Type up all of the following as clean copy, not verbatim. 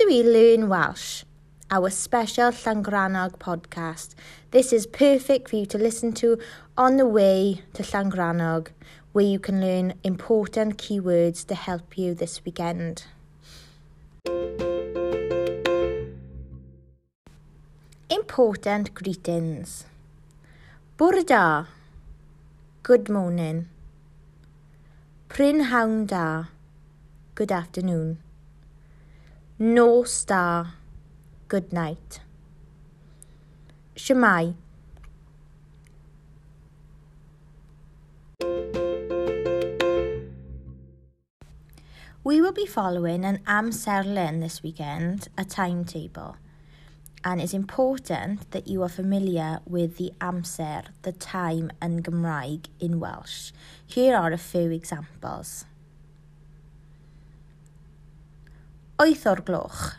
we learn Welsh, our special Llangrannog podcast. This is perfect for you to listen to on the way to Llangrannog, where you can learn important keywords to help you this weekend. Important greetings. Bore da, good morning. Prynhawn da, good afternoon. Nos da, good night. Shwmae. We will be following an amserlen this weekend, a timetable, and it's important that you are familiar with the amser, the time yn Gymraeg in Welsh. Here are a few examples. 8 o'r gloch.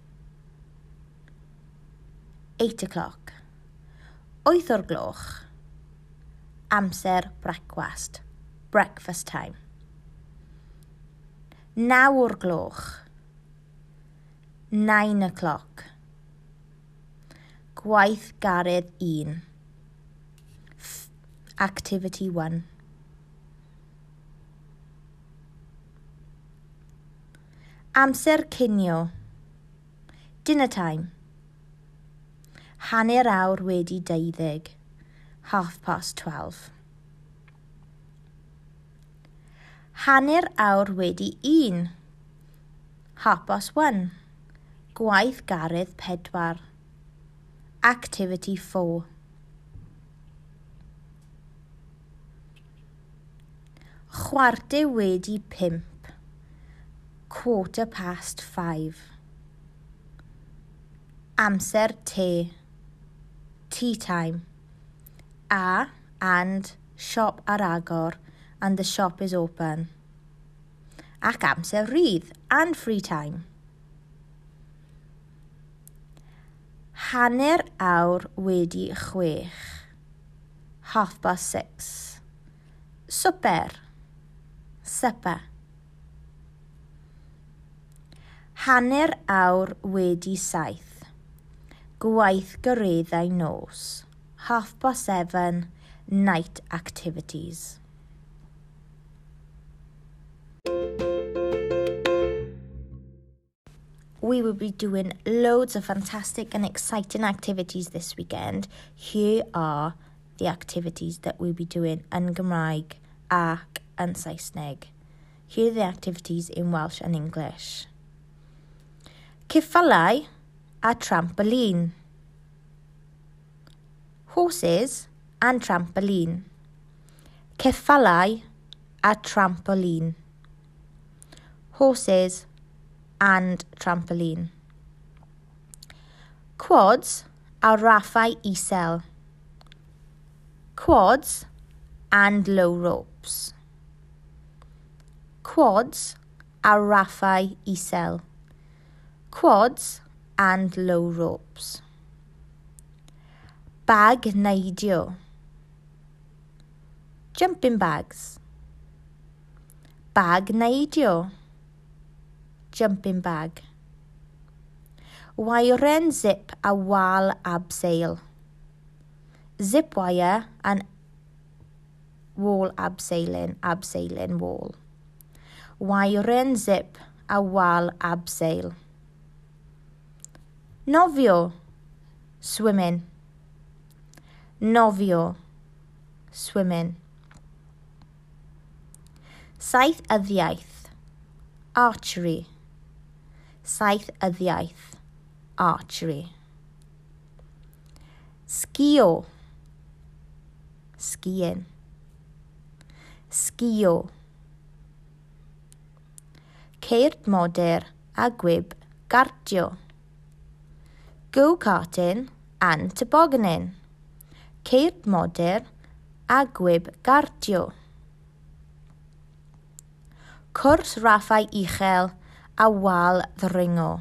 8 o'clock. 8 o'r gloch. Amser breakfast. Breakfast time. 9 o'r gloch. 9 o'clock. Gwaith garedd 1. Activity 1. Amser cinio. Dinner time. Hanner awr wedi 12. 12:30. Hanner awr wedi 1. 1:30. Gwaith garedd 4. Activity 4. Chwarter wedi 5. 5:15. Amser te. Tea time. And shop ar agor and the shop is open. Ac amser rydd and free time. Hanner awr wedi 6. 6:30. Swper. Supper. Hanner awr wedi 7. Gwaith gareddau nos. 7:30. Night activities. We will be doing loads of fantastic and exciting activities this weekend. Here are the activities that we'll be doing yn Gymraeg ac yn Saesneg. Here are the activities in Welsh and English. Ceffylau a trampoline. Horses and trampoline. Ceffylau a trampoline. Horses and trampoline. Quads a raffau isel. Quads and low ropes. Quads a raffau isel. Quads and low ropes. Bag neidio. Jumping bags. Bag neidio. Jumping bag. Wiren zip a wal abseil. Zip wire and wall abseiling wall. Wiren zip a wal abseil. Nofio, swimming. Nofio, swimming. Saith yddiaeth, archery. Saith yddiaeth, archery. Sgio, skiing. Sgio. Ceir modur a gwyb gardio. Go-karting and tobogganing. Ceir modur a gwyb gardio. Cwrs raffau uchel a wal ddringo.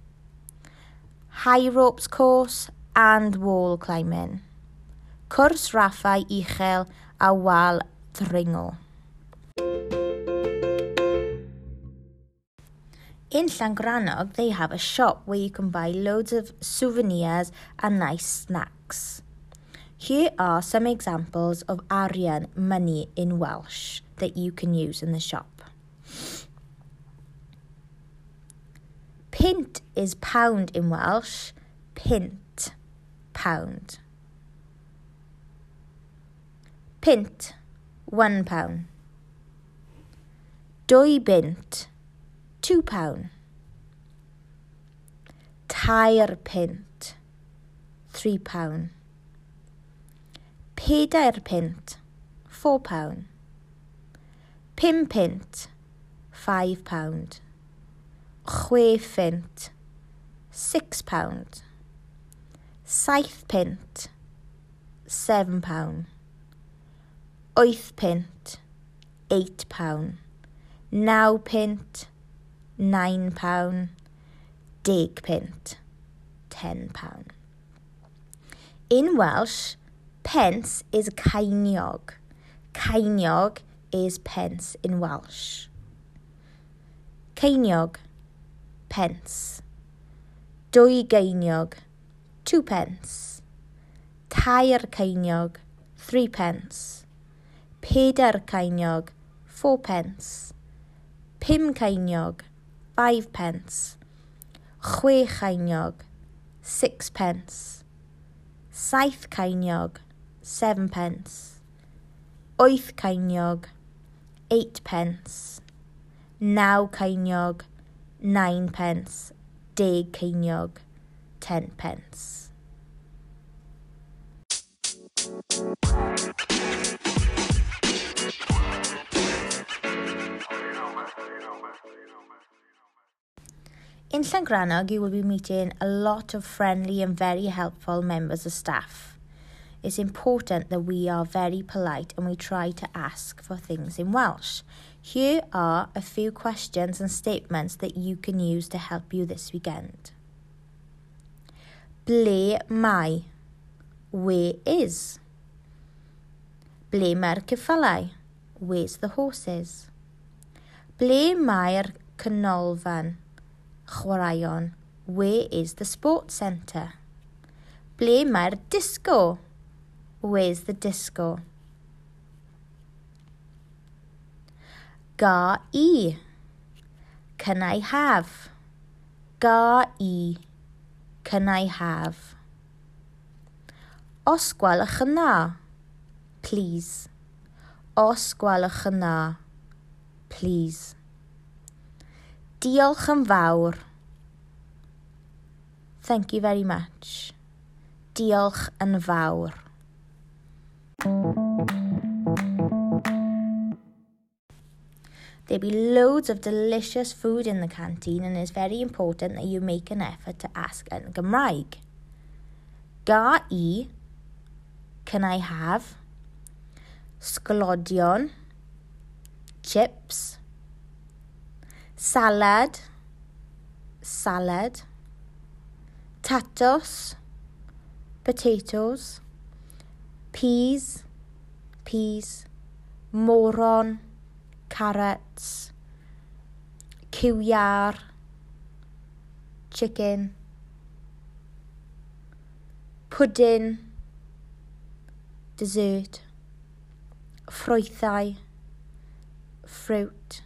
High ropes course and wall climbing. Cwrs raffau uchel a wal ddringo. In Llangrannog, they have a shop where you can buy loads of souvenirs and nice snacks. Here are some examples of arian, money in Welsh, that you can use in the shop. Pint is pound in Welsh. Pint, pound. Pint, £1. Dwy bint, £2. Tair pint, £3. Pedair pint, £4. Pum pint, £5. Chwe phint, £6. Saith pint, £7. Wyth pint, £8. Naw pint, £9. Deg pint, £10. In Welsh, pence is ceiniog. Ceiniog is pence in Welsh. Ceiniog, pence. Dwy geiniog, 2 pence. Tair ceiniog, 3 pence. Pedair ceiniog, 4 pence. Pum ceiniog, 5 pence. Chwe ceiniog, 6 pence. Saith ceiniog, 7 pence. Wyth ceiniog, 8 pence. Naw ceiniog, 9 pence. Deg ceiniog, 10 pence. In Llangrannog, you will be meeting a lot of friendly and very helpful members of staff. It's important that we are very polite and we try to ask for things in Welsh. Here are a few questions and statements that you can use to help you this weekend. Ble mae? Where is? Ble mae'r ceffylau? Where's the horses? Ble mae'r canolfan? Chwaraeon? Where is the sports centre? Ble mae'r disco? Where's the disco? Ga I? Can I have? Ga I? Can I have? Os gwelwch yn dda? Please. Os gwelwch yn dda? Please. Diolch yn fawr. Thank you very much. Diolch yn fawr. There'll be loads of delicious food in the canteen and it's very important that you make an effort to ask yn Gymraeg. Ga I? Can I have? Sglodion. Chips. Salad. Salad. Tatws. Potatoes. Peas. Peas. Moron. Carrots. Cywiar. Chicken. Pudding. Dessert. Ffrwythau. Fruit.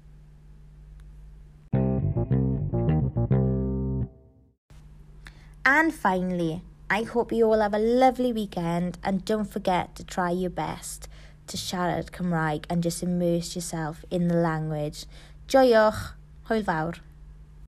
And finally, I hope you all have a lovely weekend and don't forget to try your best to siarad Cymraeg and just immerse yourself in the language. Joiwch, hwyl fawr.